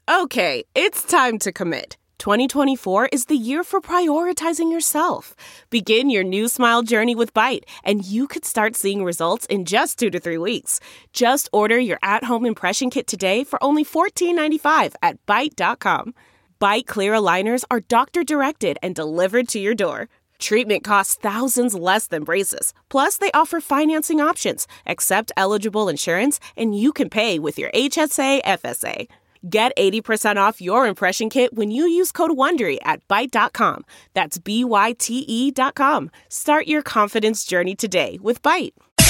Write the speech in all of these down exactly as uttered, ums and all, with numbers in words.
Okay, it's time to commit. twenty twenty-four is the year for prioritizing yourself. Begin your new smile journey with Byte, and you could start seeing results in just two to three weeks. Just order your at-home impression kit today for only fourteen ninety-five at byte dot com. Byte Clear aligners are doctor-directed and delivered to your door. Treatment costs thousands less than braces. Plus, they offer financing options, accept eligible insurance, and you can pay with your H S A F S A. Get eighty percent off your impression kit when you use code WONDERY at byte dot com. That's B Y T E dot com. Start your confidence journey today with Byte.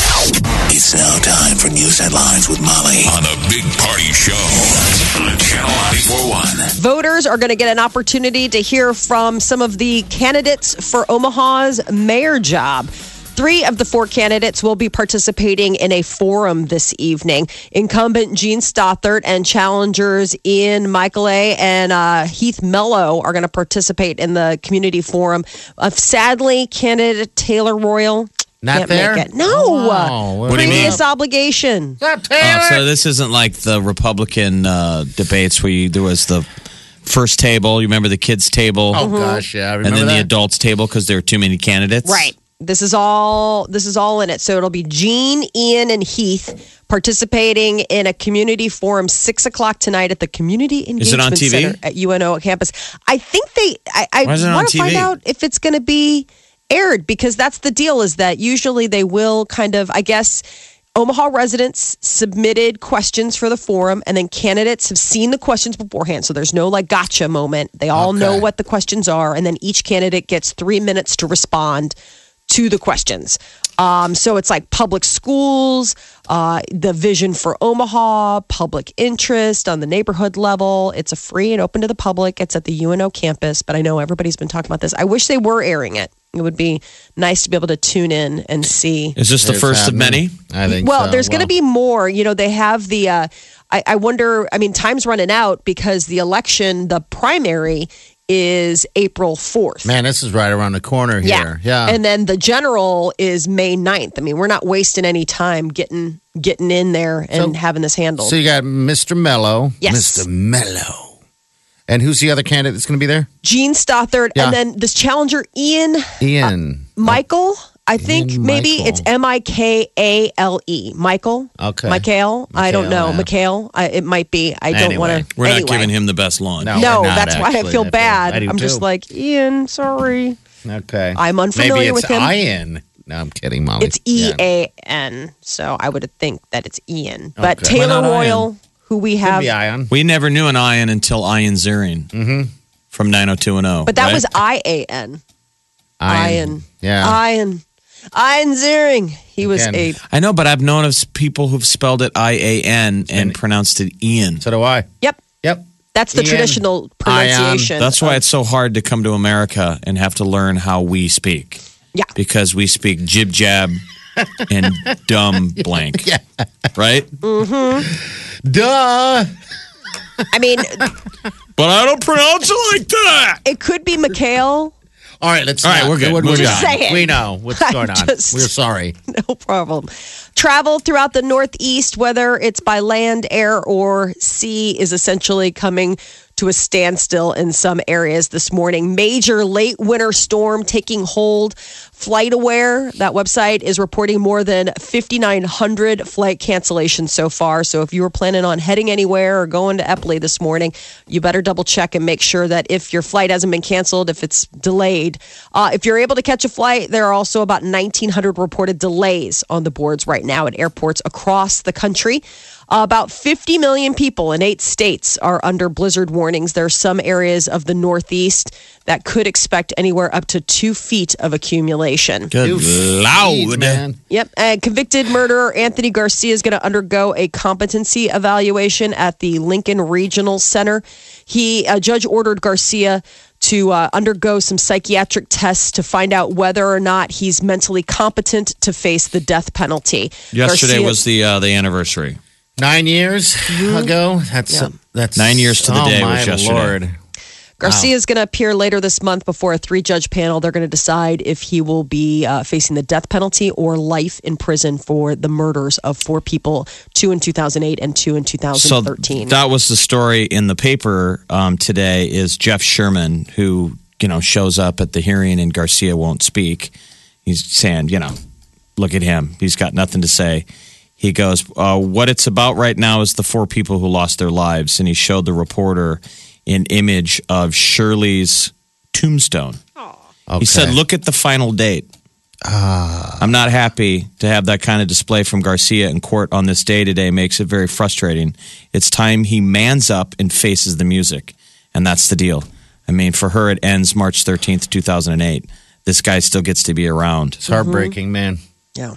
It's now time for news headlines with Molly on the Big Party Show on Channel ninety-four point one. Voters are going to get an opportunity to hear from some of the candidates for Omaha's mayor job. Three of the four candidates will be participating in a forum this evening. Incumbent Gene Stothert and challengers Ian Michaele and uh, Heath Mello are going to participate in the community forum. Uh, sadly, candidate Taylor Royal Not can't there? make it. No. Oh, what do you mean? Previous obligation. Not Taylor. Oh, so this isn't like the Republican uh, debates where you, there was the first table. You remember the kids' table? Oh, gosh, yeah. I remember and then that. the adults' table because there were too many candidates? Right. This is all this is all in it. So it'll be Gene, Ian, and Heath participating in a community forum six o'clock tonight at the Community Engagement Is it on T V? Center at U N O campus. I think they. I, I Why is it on want to T V? find out if it's going to be aired because that's the deal. Is that usually they will kind of. I guess Omaha residents submitted questions for the forum, and then candidates have seen the questions beforehand. So there's no like gotcha moment. They all Okay. know what the questions are, and then each candidate gets three minutes to respond to the questions. Um, so it's like public schools, uh, the vision for Omaha, public interest on the neighborhood level. It's a free and open to the public. It's at the U N O campus, but I know everybody's been talking about this. I wish they were airing it. It would be nice to be able to tune in and see. Is this the It's first happening. of many? I think Well, so. there's going to Well, be more. You know, they have the, uh, I, I wonder, I mean, time's running out because the election, the primary is April fourth. Man, this is right around the corner here. Yeah. And then the general is May ninth. I mean, we're not wasting any time getting getting in there and So- having this handled. So you got Mister Mello. Yes. Mister Mello. And who's the other candidate that's going to be there? Gene Stothert, Yeah. and then this challenger, Ian Ian. Michael. I think Ian maybe Michael. it's M I K A L E. Michael? Okay. Michael? I don't know. Michael, yeah. Mikhail? I, it might be. I don't Anyway. want to. We're anyway. not giving him the best lawn. No. No, we're not, that's why I actually. feel I bad. I do I'm just too. like, Ian, sorry. Okay. I'm unfamiliar Maybe it's with him. Ian. No, I'm kidding, Molly. It's E Yeah. A N. So I would think that it's Ian. But Okay. Taylor Why not Royal, who we Could have. be Ian. We never knew an Ian until Ian Ziering Mm-hmm. from nine oh two one oh. But that right? was I A N. Ian. Yeah. Ian. Ian Ziering. He was Again. a. I know, but I've known of people who've spelled it I A N and And- pronounced it Ian. So do I. Yep. Yep. That's the Ian. traditional pronunciation. That's why of- it's so hard to come to America and have to learn how we speak. Yeah. Because we speak jib jab and dumb blank. Yeah. Right? Duh. I mean, But I don't pronounce it like that. it could be Mikhail. All right, let's. All right, not- we're good. We're, Moving Just on. saying. We know what's I'm going on. just- We're sorry. No problem. Travel throughout the Northeast, whether it's by land, air, or sea, is essentially coming to a standstill in some areas this morning. Major late winter storm taking hold. FlightAware, that website, is reporting more than fifty-nine hundred flight cancellations so far. So if you were planning on heading anywhere or going to Epley this morning, you better double check and make sure that if your flight hasn't been canceled, if it's delayed. Uh, if you're able to catch a flight, there are also about nineteen hundred reported delays on the boards right now at airports across the country. Uh, about fifty million people in eight states are under blizzard warnings. There are some areas of the Northeast that could expect anywhere up to two feet of accumulation. Good Jeez, loud. man. Yep. And convicted murderer Anthony Garcia is going to undergo a competency evaluation at the Lincoln Regional Center. He, a judge ordered Garcia to uh, undergo some psychiatric tests to find out whether or not he's mentally competent to face the death penalty. Yesterday Garcia- was the uh, the anniversary. Nine years ago. That's Yeah. that's Nine years to the oh day my was yesterday. Lord. Garcia is going to appear later this month before a three-judge panel. They're going to decide if he will be uh, facing the death penalty or life in prison for the murders of four people, two in two thousand eight and two in two thousand thirteen. So that was the story in the paper um, today is Jeff Sherman, who, you know, shows up at the hearing and Garcia won't speak. He's saying, you know, look at him. He's got nothing to say. He goes, uh, what it's about right now is the four people who lost their lives. And he showed the reporter an image of Shirley's tombstone. Okay. He said, look at the final date. Uh, I'm not happy to have that kind of display from Garcia in court on this day today. Makes it very frustrating. It's time he mans up and faces the music. And that's the deal. I mean, for her, it ends March thirteenth, two thousand eight. This guy still gets to be around. It's heartbreaking, man. Yeah.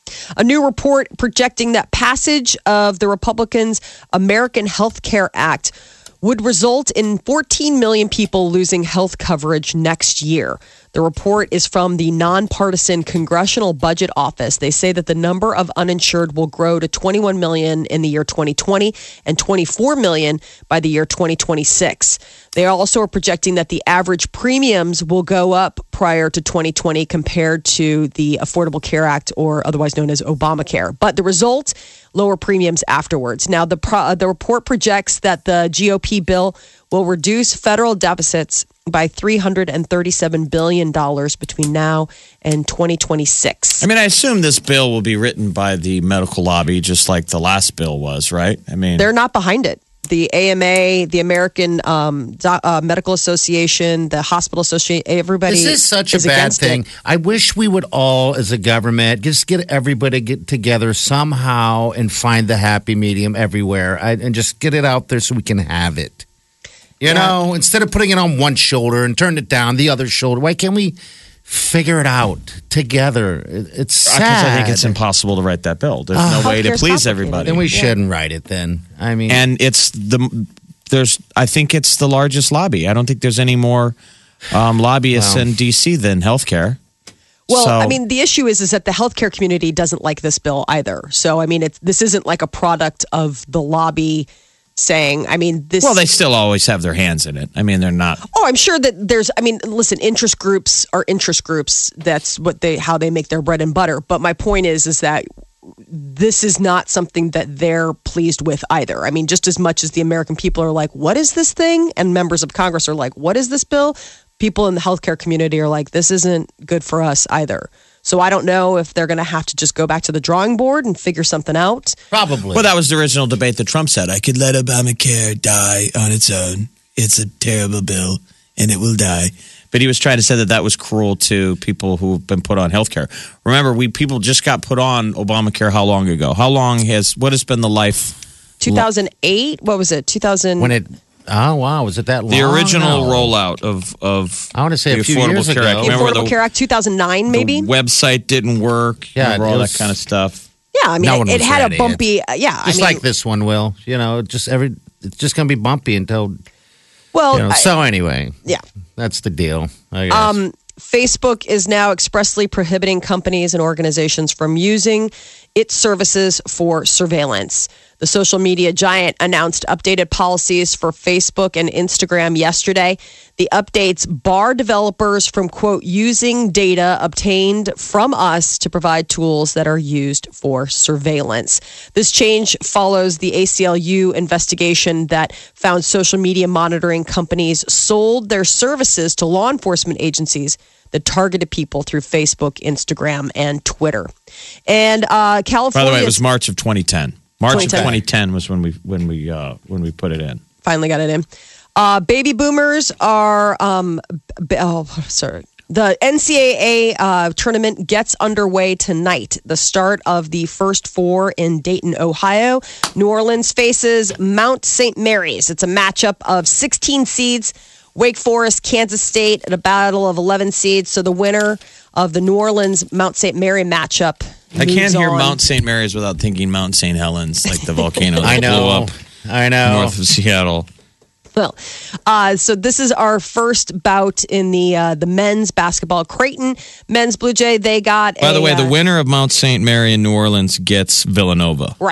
A new report projecting that passage of the Republicans' American Health Care Act would result in fourteen million people losing health coverage next year. The report is from the nonpartisan Congressional Budget Office. They say that the number of uninsured will grow to twenty-one million in the year twenty twenty and twenty-four million by the year twenty twenty-six. They also are projecting that the average premiums will go up prior to twenty twenty compared to the Affordable Care Act, or otherwise known as Obamacare. But the result, lower premiums afterwards. Now, the pro- the report projects that the G O P bill will reduce federal deficits by three hundred thirty-seven billion dollars between now and twenty twenty-six. I mean, I assume this bill will be written by the medical lobby, just like the last bill was, right? I mean, they're not behind it. The A M A, the American um, Do- uh, Medical Association, the Hospital Association, everybody This is such a is bad against thing. it. I wish we would all, as a government, just get everybody get together somehow and find the happy medium everywhere I, and just get it out there so we can have it. You Yeah. know, instead of putting it on one shoulder and turn it down the other shoulder, why can't we figure it out together? It- It's sad. because I think it's impossible to write that bill. There's no way to Healthcare's please complicated. everybody. Then we shouldn't write it then. I mean, And it's the there's I think it's the largest lobby. I don't think there's any more um, lobbyists Wow. in D C than healthcare. Well, So- I mean, the issue is is that the healthcare community doesn't like this bill either. So, I mean, it's, this isn't like a product of the lobby saying, I mean, this. Well, they still always have their hands in it. I mean, they're not. Oh, I'm sure that there's. I mean, listen, interest groups are interest groups. That's what they how they make their bread and butter. But my point is, is that this is not something that they're pleased with either. I mean, just as much as the American people are like, "What is this thing?" and members of Congress are like, "What is this bill?" People in the healthcare community are like, "This isn't good for us either." So I don't know if they're going to have to just go back to the drawing board and figure something out. probably. Well, that was the original debate that Trump said. I could let Obamacare die on its own. It's a terrible bill, and it will die. But he was trying to say that that was cruel to people who've been put on health care. Remember, we people just got put on Obamacare how long ago? How long has, what has been the life? two thousand eight, what was it? two thousand when it, oh, wow, was it that long? The original No. rollout of, of I wanna say the a few Affordable years Care ago. Act. the Remember Affordable the, Care Act two thousand nine, maybe? the website didn't work. Yeah, Remember it all was- that kind of stuff. Yeah, I mean, No it, one it was had ready. a bumpy, uh, yeah. Just I mean, like this one will. You know, just every, it's just going to be bumpy until, well, you know. I- so anyway, yeah. that's the deal, I guess. Um, Facebook is now expressly prohibiting companies and organizations from using its services for surveillance. The social media giant announced updated policies for Facebook and Instagram yesterday. The updates bar developers from, quote, using data obtained from us to provide tools that are used for surveillance. This change follows the A C L U investigation that found social media monitoring companies sold their services to law enforcement agencies that targeted people through Facebook, Instagram, and Twitter. And uh, By California the way, it was March of twenty ten. March twenty ten. of twenty ten was when we when we uh, when we put it in. finally got it in. Uh, baby boomers are, um, b- oh, sorry. The N C double A uh, tournament gets underway tonight. The start of the first four in Dayton, Ohio. New Orleans faces Mount Saint Mary's. It's a matchup of sixteen seeds. Wake Forest, Kansas State at a battle of eleven seeds. So the winner of the New Orleans Mount Saint Mary matchup. I can't moves hear on. Mount Saint Mary's without thinking Mount Saint Helens, like the volcano that I blew know. up I know. north of Seattle. Well, uh, so this is our first bout in the uh, the men's basketball. Creighton men's Blue Jay. They got. By a, the way, the uh, winner of Mount Saint Mary in New Orleans gets Villanova. right.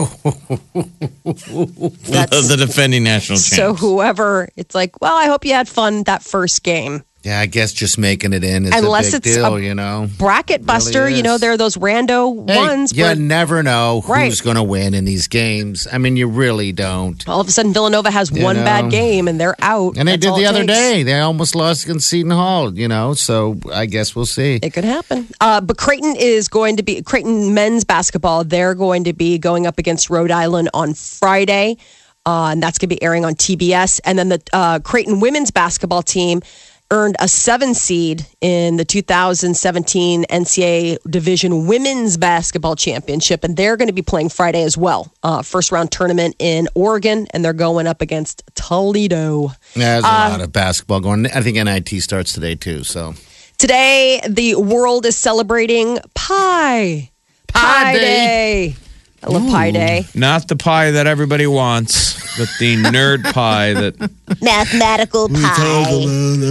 That's- the defending national champs. So whoever, it's like, well, I hope you had fun that first game. Yeah, I guess just making it in is Unless a big it's deal, a you know. Bracket buster, Really you know, is. there are those rando Hey, ones you where never know who's Right. going to win in these games. I mean, you really don't. all of a sudden Villanova has You one know. bad game and they're out. And they That's did all the it other takes. day. They almost lost against Seton Hall, you know. So I guess we'll see. It could happen. Uh, but Creighton is going to be, Creighton men's basketball, they're going to be going up against Rhode Island on Friday. Uh, and that's going to be airing on T B S. And then the uh, Creighton women's basketball team earned a seven seed in the two thousand seventeen N C A A Division Women's Basketball Championship. And they're going to be playing Friday as well. Uh, first round tournament in Oregon. And they're going up against Toledo. Yeah, there's a Uh, lot of basketball going. I think N I T starts today, too. So Today, the world is celebrating Pi. Pi Day. Day. I love Pi Day. Not the pie that everybody wants, but the nerd pie that. Mathematical Pi.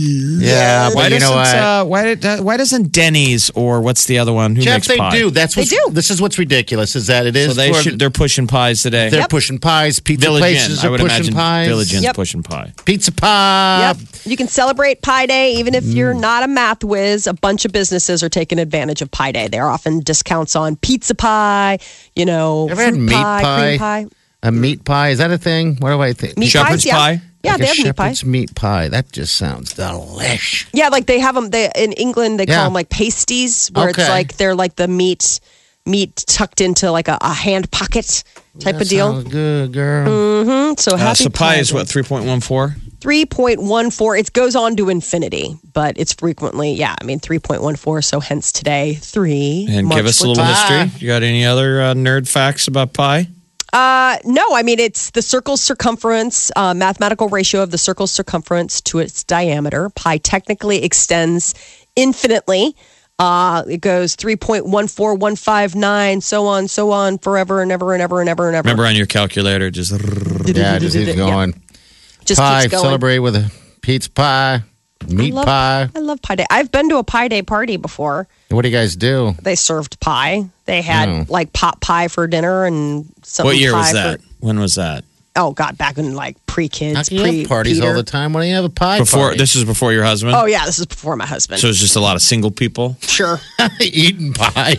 yeah, Why but you know doesn't what? uh, why did uh, why doesn't Denny's or what's the other one who Jeff, makes they pie? do. That's They what's, do. This is what's ridiculous is that it is. So they for- should, they're pushing pies today. they're Yep. pushing pies. Pizza Village places Inn. I are would pushing imagine pies. Village Inn's Yep. pushing pie. Pizza pie. Yep. You can celebrate Pi Day even if you're Mm. not a math whiz. A bunch of businesses are taking advantage of Pi Day. There are often discounts on pizza pie, you know, Ever had fruit meat pie, pie? cream pie. A meat pie. Is that a thing? What do I think? Meat Shepherd's pies, yeah. pie? Yeah, Like they a have meat pie. shepherd's meat pie. That just sounds delish. Yeah, like they have them they, in England. They Yeah. call them like pasties, where it's Okay. like they're like the meat, meat tucked into like a, a hand pocket type That of deal. sounds good, girl. So Uh, happy so pie is Day. what, three point one four? three point one four. It goes on to infinity, but it's frequently, yeah, I mean, three point one four. So hence today, three. And March give us a little fourteenth. history. You got any other uh, nerd facts about pie? Uh, no, I mean, it's the circle's circumference, uh, mathematical ratio of the circle's circumference to its diameter. Pi technically extends infinitely. Uh, it goes three point one four one five nine, so on, so on, forever and ever and ever and ever and ever. Remember on your calculator, just Yeah, it just keeps going. Just Pie. keeps going. Celebrate with a pizza pie, meat I love, pie. I love Pi Day. I've been to a Pi Day party before. What do you guys do? They served pie. They had Oh. like pot pie for dinner and something. what year pie was that? For, When was that? oh God, back in like pre How kids, can you pre have parties Peter. all the time? Why don't you have a pie Before party? this is before your husband. Oh yeah, this is before my husband. So it's just a lot of single people, Sure. Eating pie.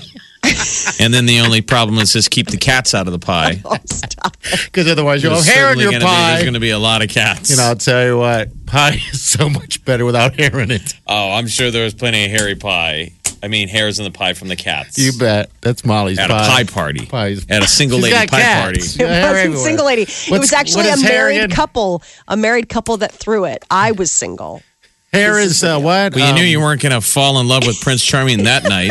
and then the only problem is just keep the cats out of the pie. Oh, stop. Because otherwise you'll have There's hair in certainly your gonna be- pie. there's going to be a lot of cats. You know, I'll tell you what, pie is so much better without hair in it. oh, I'm sure there was plenty of hairy pie. I mean, hairs in the pie from the cats. You bet. That's Molly's At pie. a pie party. Pies. At a single She's lady got pie cats. party. She's It got hair wasn't everywhere. single lady. it What's- was actually what a is hair married again? couple. A married couple that threw it. I was single. Hair This is is the uh, deal. what? Well, you knew Um, you weren't going to fall in love with Prince Charming that night.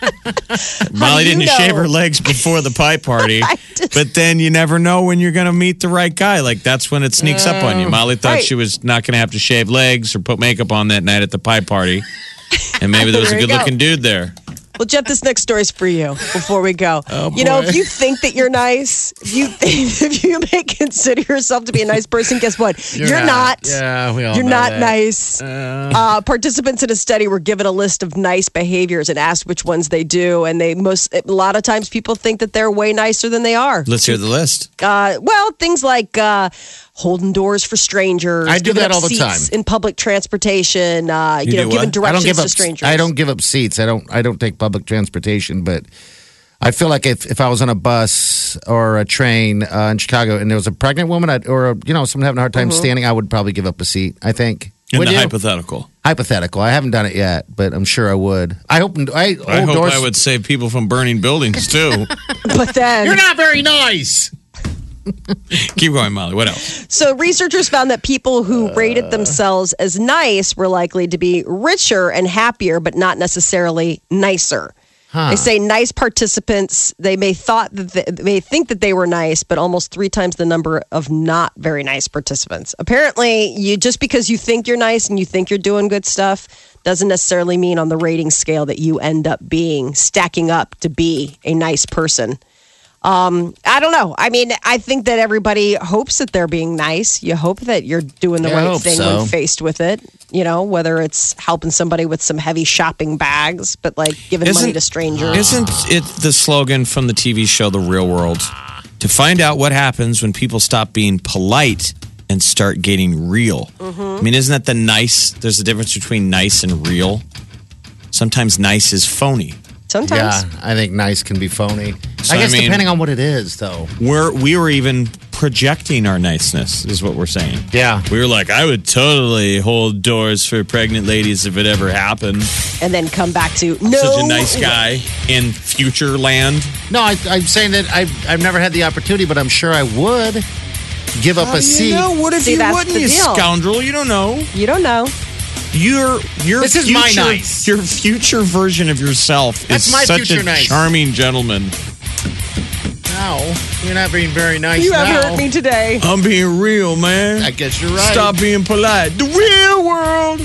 Molly you didn't know? shave her legs before the pie party, I just- but then you never know when you're going to meet the right guy. Like that's when it sneaks up on you. Molly thought Right. she was not going to have to shave legs or put makeup on that night at the pie party, and maybe there was a There you good-looking dude there. Well, Jeff, this next story is for you. Before we go, Oh, you know, boy. if you think that you're nice, if you if you may consider yourself to be a nice person, guess what? You're, not. Yeah, we all You're know not that. nice. Uh, participants in a study were given a list of nice behaviors and asked which ones they do, and they most a lot of times people think that they're way nicer than they are. Let's hear the list. Uh, well, things like uh, holding doors for strangers. I do giving that up all the seats time. in public transportation. Uh, you, You know, do giving what? directions I don't give to up. strangers. I don't give up seats. I don't. I don't take public transportation, but I feel like if, if I was on a bus or a train uh, in Chicago and there was a pregnant woman I'd, or a, you know someone having a hard time standing, I would probably give up a seat. I think. In Would the you? hypothetical. Hypothetical. I haven't done it yet, but I'm sure I would. I hope. I, I old hope doors, I would save people from burning buildings too. But then, You're not very nice. Keep going, Molly. What else? so researchers found that people who rated themselves as nice were likely to be richer and happier, but not necessarily nicer. They say nice participants, they may thought that they, they may think that they were nice, but almost three times the number of not very nice participants. Apparently, you just because you think you're nice and you think you're doing good stuff doesn't necessarily mean on the rating scale that you end up being stacking up to be a nice person. Um, I don't know. I mean, I think that everybody hopes that they're being nice. You hope that you're doing the Yeah, I right hope thing so. when faced with it. You know, whether it's helping somebody with some heavy shopping bags, but like giving money to strangers. Isn't it the slogan from the T V show The Real World? to find out what happens when people stop being polite and start getting real. Mm-hmm. I mean, isn't that the nice? There's a difference between nice and real. Sometimes nice is phony. Sometimes. Yeah, I think nice can be phony. So, I guess I mean- depending on what it is, though. We're we were even projecting our niceness, is what we're saying. Yeah. We were like, I would totally hold doors for pregnant ladies if it ever happened. And then come back to no. Such a nice guy in future land. No, I, I'm saying that I've, I've never had the opportunity, but I'm sure I would give up a seat. what if See, you that's wouldn't, the you deal. scoundrel? You don't know. You don't know. Your your This is future, my nice. Your future version of yourself That's is my such future a nice. charming gentleman. No, you're not being very nice You now. have hurt me today. I'm being real, man. I guess you're right. Stop being polite. The real world.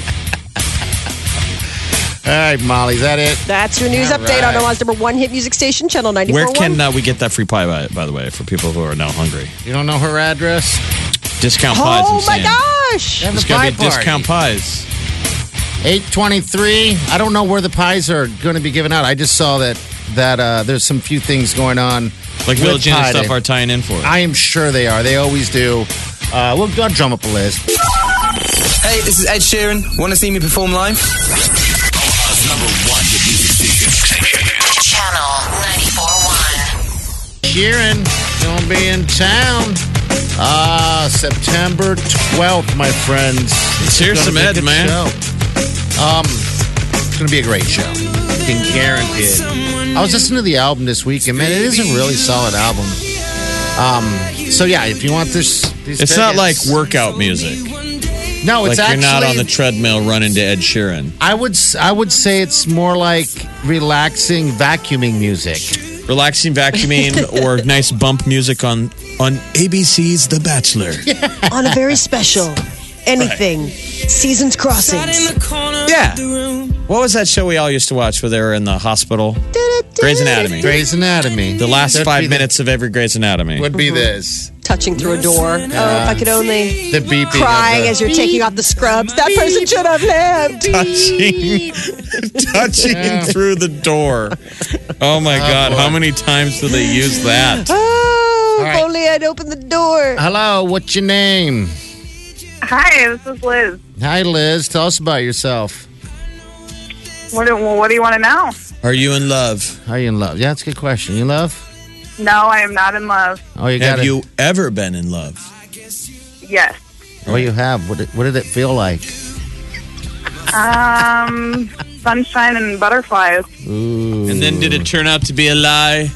All right, Molly, is that it? That's your news All update right. on Omaha's number one hit music station, Channel ninety-four Where point one. can uh, we get that free pie, by, by the way, for people who are now hungry? You don't know her address? Discount pies. Oh I'm my saying. gosh! Have a It's got pie to be party. discount pies. eight twenty-three. I don't know where the pies are going to be given out. I just saw that that uh, there's some few things going on. Like with Village Inn and Pie stuff Day. are tying in for it. I am sure they are. They always do. Uh, we'll go drum up a list. Hey, this is Ed Sheeran. Want to see me perform live? Omaha's number one hit music station. Channel ninety-four point one. Sheeran gonna be in town. Ah, September twelfth, my friends. It's Here's gonna some be a Ed, good man. show. Um, it's gonna be a great show. I can guarantee it. I was listening to the album this week, and man, it is a really solid album. Um, so yeah, if you want this, these It's not like tickets- workout music. No, Like it's you're actually not on the treadmill running to Ed Sheeran. I would s- I would say it's more like relaxing vacuuming music. Relaxing vacuuming or nice bump music on on A B C's The Bachelor. On a very special anything. Seasons Crossings. Yeah. What was that show we all used to watch where they were in the hospital? Grey's Anatomy. Grey's Anatomy. The last That'd five be the- minutes of every Grey's Anatomy. would be this. Touching through a door. Oh, if I could only The beeping. crying of the, as you're taking off the scrubs. That person should have lived. touching touching through the door. Oh my God. boy. How many times do they use that? Oh, if right. only I'd opened the door. Hello, what's your name? Hi, this is Liz. Hi, Liz. Tell us about yourself. What do, well, what do you want to know? Are you in love? Are you in love? Yeah, that's a good question. You in love? No, I am not in love. Oh, you Have got you ever been in love? Yes. Oh, you have. What did, what did it feel like? Um, sunshine and butterflies. Ooh. And then did it turn out to be a lie?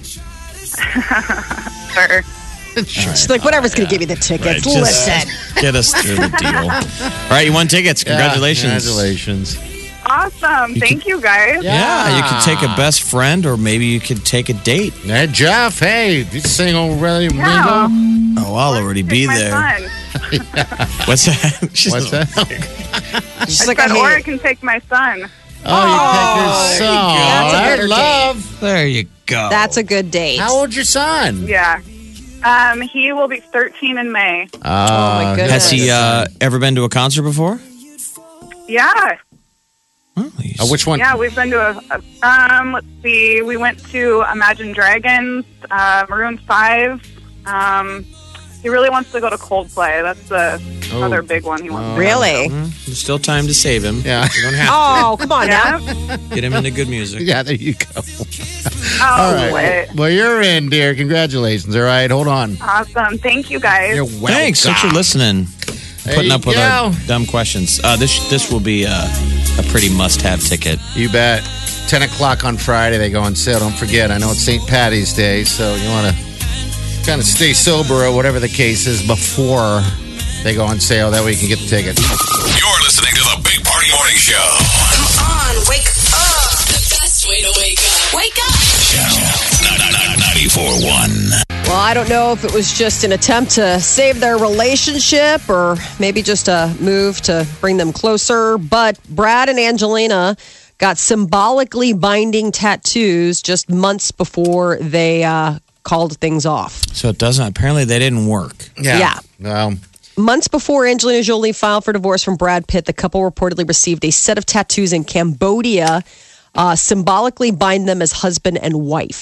Sure. She's like, whatever's going to give you the tickets. Right, just- Listen. Get us through the deal. All right, you won tickets. Yeah, Congratulations. congratulations. Awesome. Thank you, guys. Yeah, you could take a best friend or maybe you could take a date. Hey, Jeff. Hey, you sing already? Yeah. Mingle? Oh, I'll already be Take my there. son. What's that? She's What's that? She's I like, said, I or I hate it. can take my son. Oh, you take your son. That's a I better love. There you go. That's a good date. How old's your son? Yeah. Um, he will be thirteen in May. Oh, my goodness. Has he uh, ever been to a concert before? Yeah. Oh, he's- Uh, which one? Yeah, we've been to a, a um, let's see, we went to Imagine Dragons, uh, Maroon five. Um, he really wants to go to Coldplay. That's the Oh. other big one he wants to Really? There's still time to save him. Yeah. You don't have Oh, come on go. now. Yeah? to get him into good music. Yeah, there you go. Oh, All right. wait. Well, you're in, dear. Congratulations. All right, hold on. Awesome. Thank you, guys. You're welcome. Thanks. Thanks for listening. There Putting you up with go. our dumb questions. Uh, this this will be uh, a pretty must-have ticket. You bet. ten o'clock on Friday, they go on sale. Don't forget, I know it's Saint Patty's Day, so you want to kind of stay sober or whatever the case is before they go on sale. That way you can get the tickets. You're listening to the Big Party Morning Show. Come on, wake up. The best way to wake up. Wake up. Channel ninety-four point one. Well, I don't know if it was just an attempt to save their relationship or maybe just a move to bring them closer. But Brad and Angelina got symbolically binding tattoos just months before they uh, called things off. So it doesn't. Apparently, they didn't work. Yeah. Well, Months before Angelina Jolie filed for divorce from Brad Pitt, the couple reportedly received a set of tattoos in Cambodia, uh, symbolically bind them as husband and wife.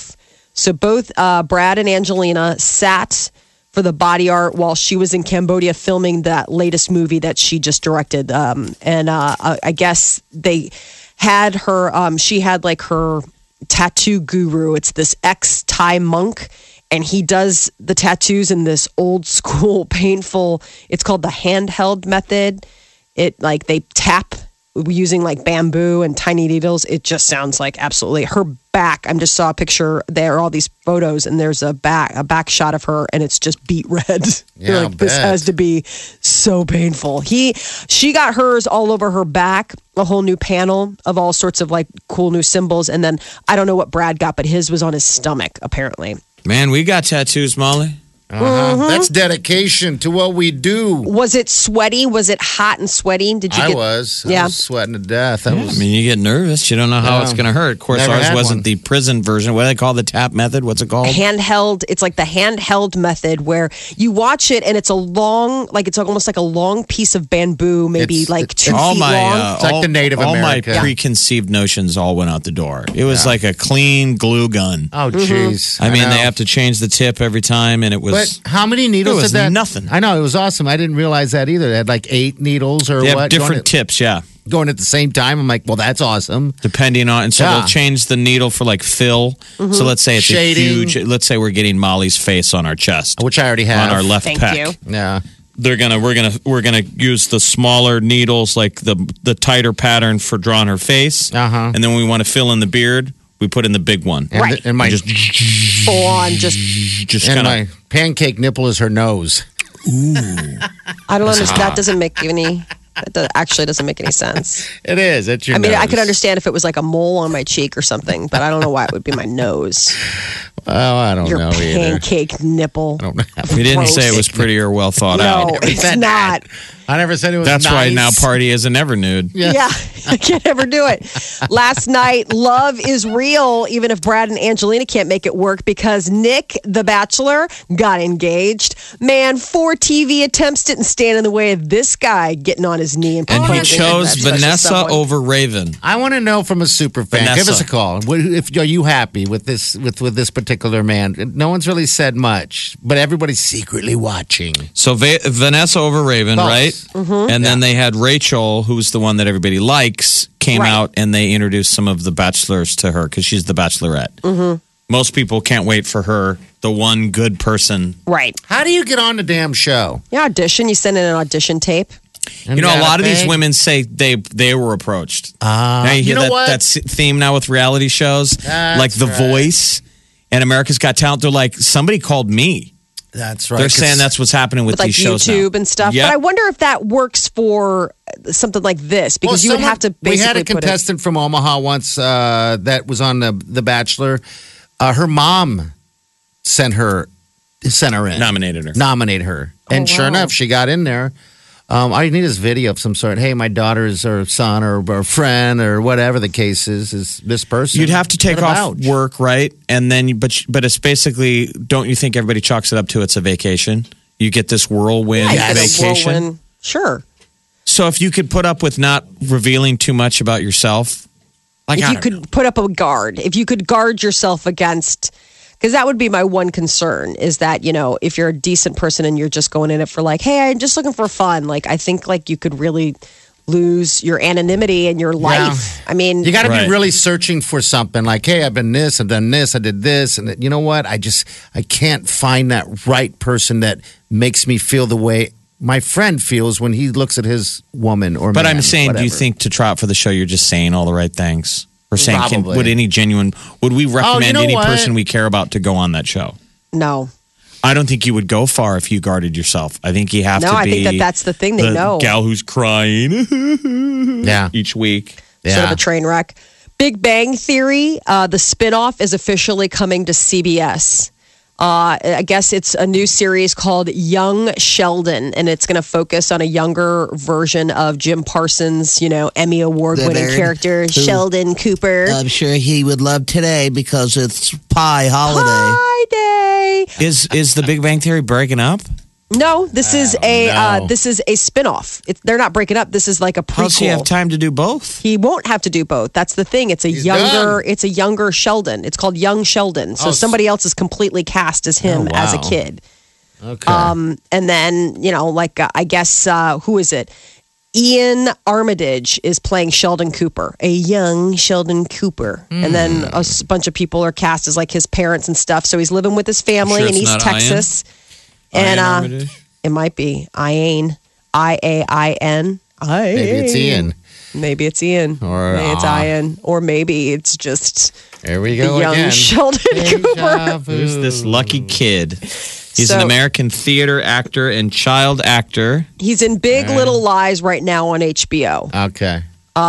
So both uh, Brad and Angelina sat for the body art while she was in Cambodia filming that latest movie that she just directed. Um, and uh, I guess they had her, um, she had like her tattoo guru. It's this ex-Thai monk. And he does the tattoos in this old school, painful, it's called the handheld method. It like they tap using like bamboo and tiny needles. It just sounds like absolutely her back. I just saw a picture. There are all these photos, and there's a back a back shot of her, and it's just beet red. Yeah, You're like, this has to be so painful. He, she got hers all over her back. A whole new panel of all sorts of like cool new symbols, and then I don't know what Brad got, but his was on his stomach apparently. Man, we got tattoos, Molly. Uh-huh. Mm-hmm. That's dedication to what we do. Was it sweaty? Was it hot and sweaty? Did you? I get, was. Yeah. I was sweating to death. I I was. mean, you get nervous. You don't know how Yeah. it's going to hurt. Of course, Never ours had wasn't one. the prison version. What do they call the tap method? What's it called? handheld. It's like the handheld method where you watch it and it's a long, like it's almost like a long piece of bamboo, maybe It's- like it's two all feet my, long. uh, It's like all, the Native all American. my preconceived notions all went out the door. It was like a clean glue gun. Oh, Mm-hmm. jeez. I mean, know. they have to change the tip every time, and it was. But how many needles It was did that? nothing. I know it was awesome. I didn't realize that either. They had like eight needles or they have what different going, at, tips, yeah, going at the same time. I'm like, well, that's awesome. depending on. And so Yeah. they'll change the needle for like fill. So let's say it's Shading. a huge. Let's say we're getting Molly's face on our chest, Which I already have on our left Thank pec. you. Yeah. They're gonna we're gonna we're gonna use the smaller needles, like the the tighter pattern for drawing her face. Uh-huh. And then when we want to fill in the beard, we put in the big one. And, Right. the- and my just Full on, just just and kind my of. pancake nipple is her nose. I don't understand. That doesn't make any. That do- actually doesn't make any sense. It is. It's your I mean, I nose. could understand if it was like a mole on my cheek or something, but I don't know why it would be my nose. Oh, I don't Your know either. pancake nipple. I don't know. We didn't Gross. say it was pretty or well thought No, out. it's said not. I never said it was That's why nice. now Party is an ever nude. Yeah. Yeah, I can't ever do it. Last night, love is real, even if Brad and Angelina can't make it work because Nick, the Bachelor, got engaged. Man, four T V attempts didn't stand in the way of this guy getting on his knee and And he proposing to chose that special Vanessa someone. over Raven. I want to know from a super fan. Vanessa. Give us a call. What- If are you happy with this with with this particular man? No one's really said much, but everybody's secretly watching. So Va- Vanessa over Raven, False. right? Mm-hmm. And then they had Rachel, who's the one that everybody likes, came Right. out and they introduced some of the bachelors to her because she's the bachelorette. Mm-hmm. Most people can't wait for her, the one good person. Right. How do you get on the damn show? You audition, you send in an audition tape. And You know, a gotta lot of these pay? women say they they were approached. Uh, now you hear you know that, what? that s- theme now with reality shows, That's like The right. Voice and America's Got Talent. They're like, somebody called me. That's right. They're 'cause saying that's what's happening with, With like these shows YouTube now. and stuff. Yep. But I wonder if that works for something like this because Well, you would someone- have to basically We had a put it. contestant from Omaha once uh, that was on the The Bachelor. Uh, her mom sent her sent her in, Nominated her. nominated her, and Oh, sure wow. enough, she got in there. Um, I need this video of some sort. Hey, my daughter's or son or, or friend or whatever the case is is this person. You'd have to take Let 'em off vouch. work, right? And then, you- but but it's basically, don't you think everybody chalks it up to it's a vacation? You get this whirlwind Yeah, you get a vacation. whirlwind. Sure. So if you could put up with not revealing too much about yourself, like if I you don't could know. put up a guard, if you could guard yourself against, because that would be my one concern is that, you know, if you're a decent person and you're just going in it for like, hey, I'm just looking for fun, like, I think like you could really lose your anonymity and your life. I mean, You got to Right. be really searching for something like, hey, I've been this, I've done this, I did this, and you know what? I just I can't find that right person that makes me feel the way my friend feels when he looks at his woman or. But man, I'm saying, do you whatever. think to try out for the show, you're just saying all the right things? Or saying, can, Probably. would any genuine, would we recommend know any what? person we care about to go on that show? no. I don't think you would go far if you guarded yourself. I think you have No, to I be think that that's the thing. They the know. gal who's crying Yeah, each week. Sort of yeah. a train wreck. Big Bang Theory, uh, the spinoff is officially coming to C B S. Uh, I guess it's a new series called Young Sheldon, and it's going to focus on a younger version of Jim Parsons, you know, Emmy Award-winning Leonard, character who- Sheldon Cooper. I'm sure he would love today because it's Pie Holiday. Hi, Day. Is is the Big Bang Theory breaking up? No, this is a no. uh, this is a spinoff. It, they're not breaking up. This is like a prequel. How does he have time to do both? He won't have to do both. That's the thing. It's a He's younger. done. It's a younger Sheldon. It's called Young Sheldon. So Oh, somebody else is completely cast as him Oh, as a wow. kid. Okay. Um, and then you know, like uh, I guess uh, who is it? Ian Armitage is playing Sheldon Cooper, a young Sheldon Cooper, and then a s- bunch of people are cast as like his parents and stuff. So he's living with his family Sure in it's East not Ian? Texas, Ian and uh, Armitage? it might be Ian, I A I N. Maybe it's Ian. Maybe it's Ian, Or, maybe it's uh, Ian, or maybe it's just There we the go young again. Sheldon Cooper. Deja vu. Who's this lucky kid? He's an So- American theater actor and child actor. He's in Big Little Lies right now on H B O. Okay.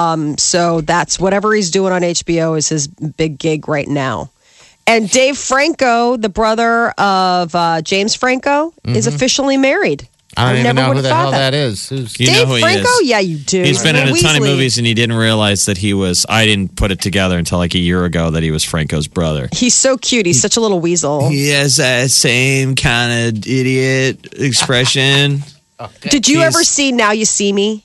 So that's whatever he's doing on H B O is his big gig right now. And Dave Franco, the brother of uh, James Franco, is officially married. I don't I even never know who would've the thought hell that. that is. Who's, You know Dave who he Franco? is. Yeah, you do. He's been in a ton of Weasley. movies, and he didn't realize that he was. I didn't put it together until like a year ago that he was Franco's brother. He's so cute. He's such a little weasel. He has that same kind of idiot expression. Did you He's- ever see Now You See Me?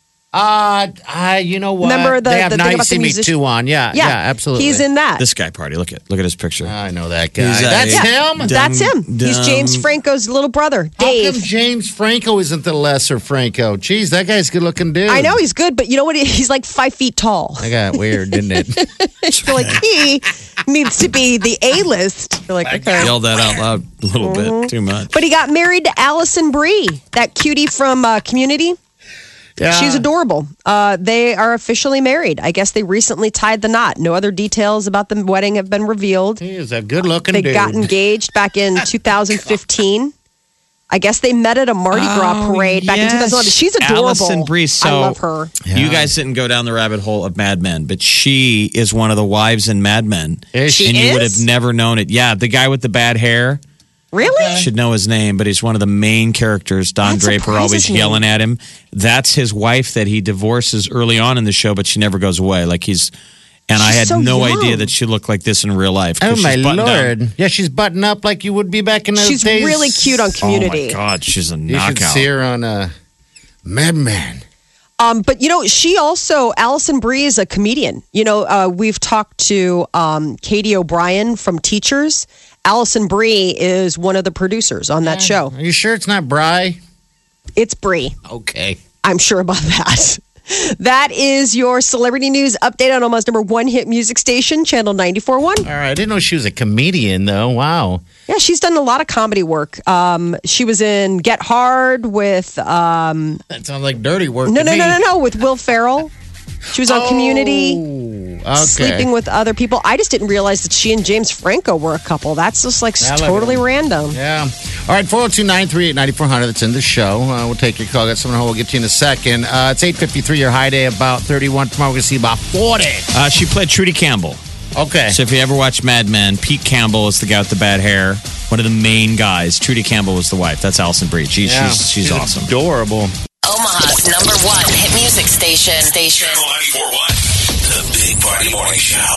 Uh, I, you know what? Remember the- they have the thing Now You about See the Me music- two on. Yeah, yeah, absolutely. He's in that. This guy party. Look at look at his picture. I know that guy. He's a- That's Yeah. him? That's him. He's Dumb. James Franco's little brother, How Dave. come James Franco isn't the lesser Franco? Jeez, that guy's a good looking dude. I know he's good, but you know what? He's like five feet tall. That got weird, didn't it? You're like, he needs to be the A-list. You're like, okay. Yelled that out loud a little bit too much. But he got married to Allison Brie, that cutie from uh, Community. Yeah. She's adorable. Uh, they are officially married. I guess they recently tied the knot. No other details about the wedding have been revealed. He is a good looking They dude. got engaged back in two thousand fifteen. I guess they met at a Mardi Gras Oh, parade back in yes. two thousand eleven. She's adorable. Allison Brie. So I love her. You guys didn't go down the rabbit hole of Mad Men, but she is one of the wives in Mad Men. Is she? and you would is? have never known it. Yeah, the guy with the bad hair. Really? Should know his name, but he's one of the main characters. Don That Draper surprises always me. yelling at him. That's his wife that he divorces early on in the show, but she never goes away. Like he's, and I She's had so no young. idea that she looked like this in real life. 'cause Oh, my she's buttoned Lord. down. Yeah, she's buttoned up like you would be back in those She's days. really cute on Oh Community. my God, she's a You should knockout. see her on uh, Mad Men. Um, but you know, she also Allison Brie is a comedian. You know, uh, we've talked to um, Katie O'Brien from Teachers. Allison Brie is one of the producers on that show. Are you sure it's not Bry? It's Brie. Okay. I'm sure about that. That is your celebrity news update on Omaha's number one hit music station, Channel ninety-four point one. All right. I didn't know she was a comedian, though. Wow. Yeah, she's done a lot of comedy work. Um, she was in Get Hard with um, That sounds like dirty work. no, to no, me. no, no, no, with Will Ferrell. She was on Community. Oh, okay. Sleeping with other people. I just didn't realize that she and James Franco were a couple. That's just like Yeah, look at totally them. random. Yeah. All right, four oh two, nine three eight, nine four hundred. That's in the show. Uh, we'll take your call. Got someone who we'll get to you in a second. Uh, it's eight fifty-three, your high day, about thirty-one. Tomorrow we're going to see about forty. Uh, she played Trudy Campbell. Okay. So if you ever watch Mad Men, Pete Campbell is the guy with the bad hair. One of the main guys. Trudy Campbell was the wife. That's Allison Brie. She, Yeah. she's, she's awesome. Adorable. Omaha's number one hit music station. Station. Channel ninety-four point one. The Big Party Morning Show.